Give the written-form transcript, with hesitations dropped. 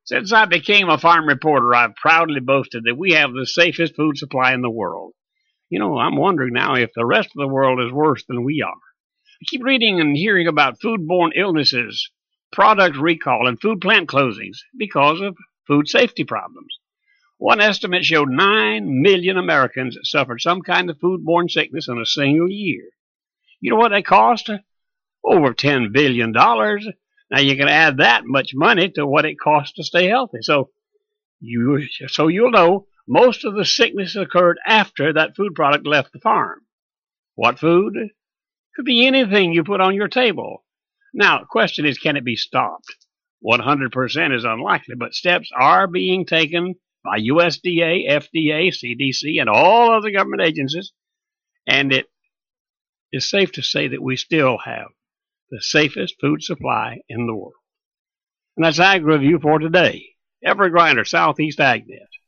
Since I became a farm reporter, I've proudly boasted that we have the safest food supply in the world. I'm wondering now if the rest of the world is worse than we are. I keep reading and hearing about foodborne illnesses, product recall, and food plant closings because of food safety problems. One estimate showed 9 million Americans suffered some kind of foodborne sickness in a single year. You know what they cost? Over $10 billion. Now you can add that much money to what it costs to stay healthy. So you'll know most of the sickness occurred after that food product left the farm. What food? Could be anything you put on your table. Now, the question is, can it be stopped? 100% is unlikely, but steps are being taken by USDA, FDA, CDC, and all other government agencies, and it is safe to say that we still have the safest food supply in the world. And that's Ag Review for today. Everett Griner, Southeast AgNet.